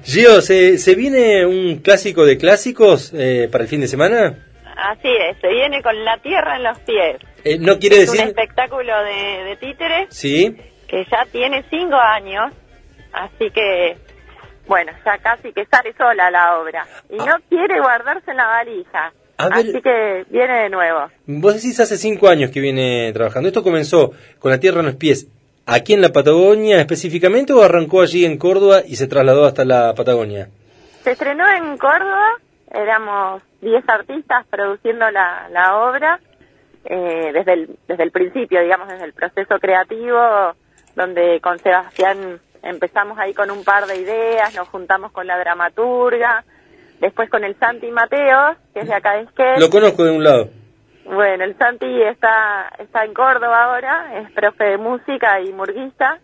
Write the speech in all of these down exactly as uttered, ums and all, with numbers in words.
Gio, ¿se, ¿se viene un clásico de clásicos eh, para el fin de semana? Así es, se viene con La Tierra en los pies. Eh, ¿No quiere es decir...? un espectáculo de, de títeres. Sí. Que ya tiene cinco años, así que, bueno, ya casi que sale sola la obra. Y ah. no quiere guardarse en la valija. A Así ver, que viene de nuevo. Vos decís hace cinco años que viene trabajando. ¿Esto comenzó con La Tierra en los pies aquí en la Patagonia específicamente o arrancó allí en Córdoba y se trasladó hasta la Patagonia? Se estrenó en Córdoba, éramos diez artistas produciendo la, la obra eh, desde, el, desde el principio, digamos, desde el proceso creativo, donde con Sebastián empezamos ahí con un par de ideas, nos juntamos con la dramaturga, después con el Santi Mateos, que es de acá de Esquel. Lo conozco de un lado. Bueno, el Santi está está en Córdoba ahora, es profe de música y murguista,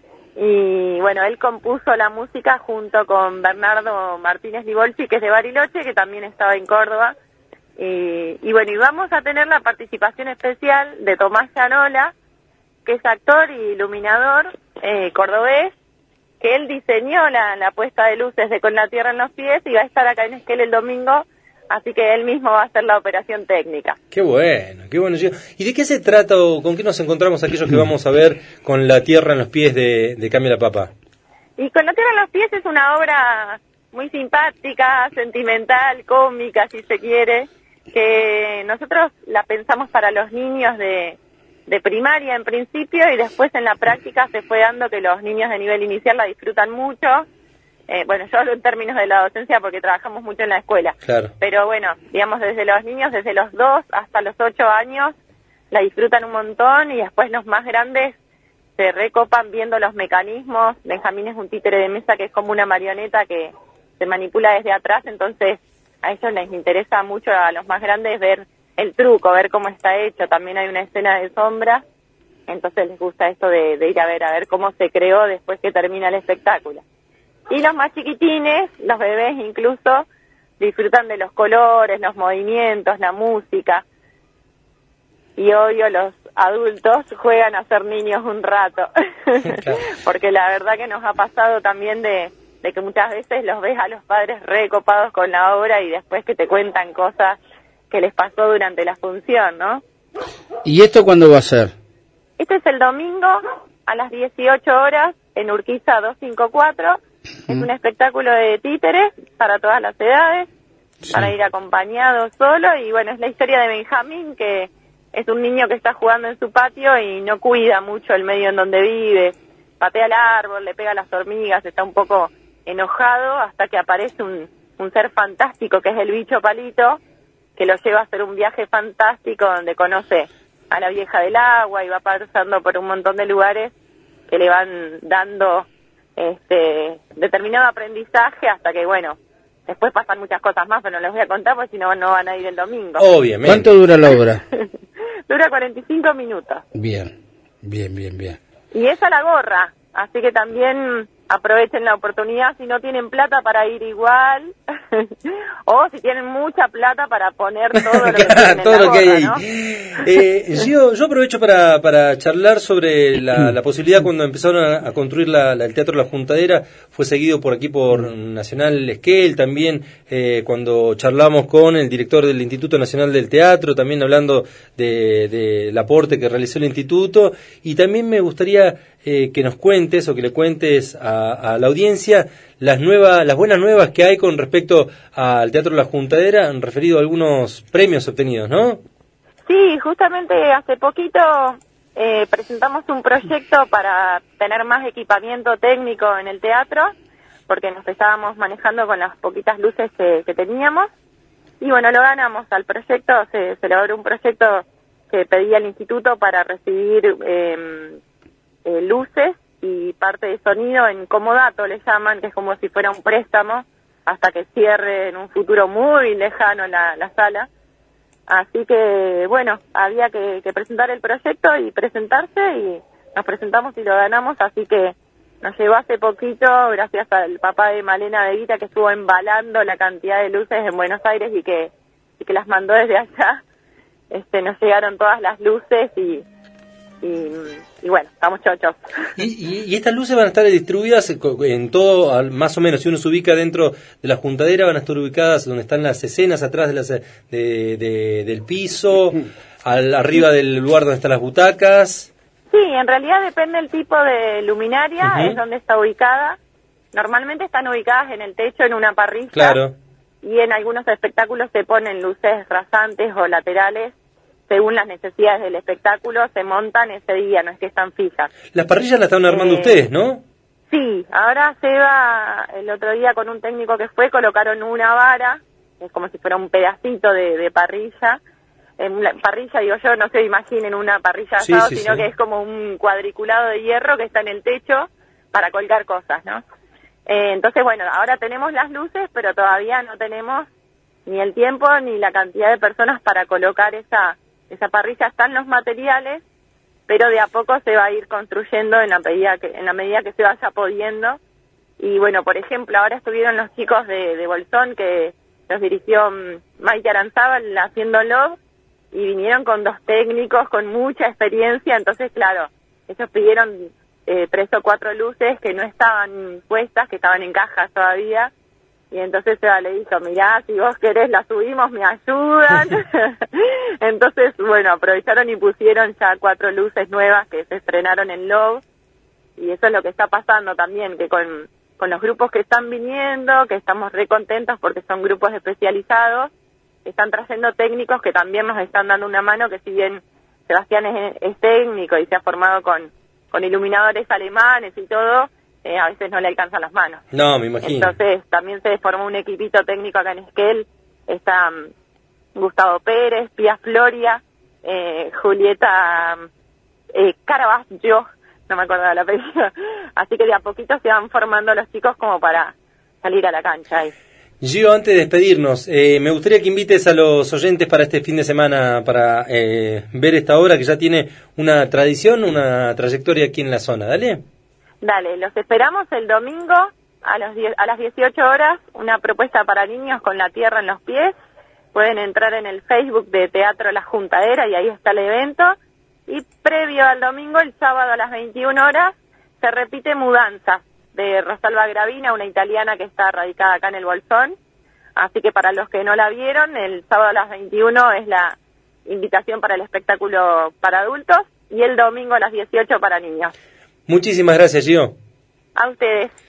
y bueno, él compuso la música junto con Bernardo Martínez Libolfi, que es de Bariloche, que también estaba en Córdoba, y, y bueno, y vamos a tener la participación especial de Tomás Llanola, que es actor y iluminador eh, cordobés, que él diseñó la, la puesta de luces de Con la Tierra en los pies y va a estar acá en Esquel el domingo, así que él mismo va a hacer la operación técnica. Qué bueno, qué bueno. ¿Y de qué se trata o con qué nos encontramos aquellos que vamos a ver Con la Tierra en los pies de, de Cambia la Papa? Y Con la Tierra en los pies es una obra muy simpática, sentimental, cómica, si se quiere, que nosotros la pensamos para los niños de... de primaria en principio y después en la práctica se fue dando que los niños de nivel inicial la disfrutan mucho. Eh, bueno, yo hablo en términos de la docencia porque trabajamos mucho en la escuela. Claro. Pero bueno, digamos desde los niños, desde los dos hasta los ocho años, la disfrutan un montón y después los más grandes se recopan viendo los mecanismos. Benjamín es un títere de mesa que es como una marioneta que se manipula desde atrás, entonces a ellos les interesa mucho, a los más grandes, ver el truco, ver cómo está hecho. También hay una escena de sombra, entonces les gusta esto de, de ir a ver a ver cómo se creó después que termina el espectáculo. Y los más chiquitines, los bebés incluso, disfrutan de los colores, los movimientos, la música. Y obvio los adultos juegan a ser niños un rato, porque la verdad que nos ha pasado también de, de que muchas veces los ves a los padres recopados con la obra y después que te cuentan cosas que les pasó durante la función, ¿no? ¿Y esto cuándo va a ser? Este es el domingo a las dieciocho horas en Urquiza doscientos cincuenta y cuatro. Mm. Es un espectáculo de títeres para todas las edades, sí. Para ir acompañado solo. Y bueno, es la historia de Benjamín, que es un niño que está jugando en su patio y no cuida mucho el medio en donde vive. Patea el árbol, le pega a las hormigas, está un poco enojado hasta que aparece un, un ser fantástico que es el bicho palito, que lo lleva a hacer un viaje fantástico donde conoce a la vieja del agua y va pasando por un montón de lugares que le van dando este determinado aprendizaje hasta que, bueno, después pasan muchas cosas más, pero no les voy a contar porque si no, no van a ir el domingo. Obviamente. ¿Cuánto dura la obra? Dura cuarenta y cinco minutos. Bien, bien, bien, bien. Y es a la gorra, así que también aprovechen la oportunidad si no tienen plata para ir igual, o si tienen mucha plata para poner todo lo que tienen en todo la lo que gorra, hay. ¿no? Eh, yo, yo aprovecho para, para charlar sobre la, la posibilidad cuando empezaron a, a construir la, la, el Teatro La Juntadera, fue seguido por aquí por Nacional Esquel, también eh, cuando charlamos con el director del Instituto Nacional del Teatro, también hablando de, de el aporte que realizó el instituto, y también me gustaría eh, que nos cuentes o que le cuentes a, a la audiencia las nuevas, las buenas nuevas que hay con respecto al Teatro La Juntadera, han referido a algunos premios obtenidos, ¿no? Sí, justamente hace poquito eh, presentamos un proyecto para tener más equipamiento técnico en el teatro, porque nos estábamos manejando con las poquitas luces que, que teníamos, y bueno, lo ganamos al proyecto, se, se logró un proyecto que pedía el instituto para recibir eh, eh, luces y parte de sonido en comodato, le llaman, que es como si fuera un préstamo, hasta que cierre en un futuro muy lejano la, la sala. Así que, bueno, había que, que presentar el proyecto y presentarse, y nos presentamos y lo ganamos, así que nos llegó hace poquito, gracias al papá de Malena de Guita, que estuvo embalando la cantidad de luces en Buenos Aires y que, y que las mandó desde allá. Este, nos llegaron todas las luces y, y, y bueno, estamos chochos. ¿Y, y, y estas luces van a estar distribuidas en todo, al- más o menos, si uno se ubica dentro de la juntadera, van a estar ubicadas donde están las escenas, atrás de las, de, de- del piso, al, arriba del lugar donde están las butacas? Sí, en realidad depende del tipo de luminaria, Ujú. es donde está ubicada. Normalmente están ubicadas en el techo, en una parrilla. Claro. Y en algunos espectáculos se ponen luces rasantes o laterales, según las necesidades del espectáculo, se montan ese día, no es que están fijas. Las parrillas las están armando Eh, ustedes, ¿no? Sí, ahora Seba, el otro día con un técnico que fue, colocaron una vara, es como si fuera un pedacito de, de parrilla. En la parrilla, digo yo, no se imaginen una parrilla Sí, asado, sí, sino sí. que es como un cuadriculado de hierro que está en el techo para colgar cosas, ¿no? Eh, entonces, bueno, ahora tenemos las luces, pero todavía no tenemos ni el tiempo ni la cantidad de personas para colocar esa esa parrilla. Están los materiales, pero de a poco se va a ir construyendo en la medida que en la medida que se vaya pudiendo. Y bueno, por ejemplo, ahora estuvieron los chicos de, de Bolsón, que los dirigió mm, Maite Aranzábal haciéndolo, y vinieron con dos técnicos con mucha experiencia. Entonces, claro, ellos pidieron eh, tres o cuatro luces que no estaban puestas, que estaban en cajas todavía, y entonces Seba le dijo, mirá, si vos querés las subimos, me ayudan. Entonces, bueno, aprovecharon y pusieron ya cuatro luces nuevas que se estrenaron en Love, y eso es lo que está pasando también, que con, con los grupos que están viniendo, que estamos re contentos porque son grupos especializados, están trayendo técnicos que también nos están dando una mano, que si bien Sebastián es, es técnico y se ha formado con, con iluminadores alemanes y todo, eh, a veces no le alcanzan las manos. No, me imagino. Entonces también se formó un equipito técnico acá en Esquel, está um, Gustavo Pérez, Pía Floria, eh, Julieta eh, Caravaggio, no me acuerdo del apellido, así que de a poquito se van formando los chicos como para salir a la cancha ahí. Gio, antes de despedirnos, eh, me gustaría que invites a los oyentes para este fin de semana para eh, ver esta obra que ya tiene una tradición, una trayectoria aquí en la zona. Dale. Dale, los esperamos el domingo a, los die- a las dieciocho horas, una propuesta para niños con la tierra en los pies. Pueden entrar en el Facebook de Teatro La Juntadera y ahí está el evento. Y previo al domingo, el sábado a las veintiuna horas, se repite Mudanza, de Rosalba Gravina, una italiana que está radicada acá en el Bolsón. Así que para los que no la vieron, el sábado a las veintiuna es la invitación para el espectáculo para adultos y el domingo a las dieciocho para niños. Muchísimas gracias, Gio. A ustedes.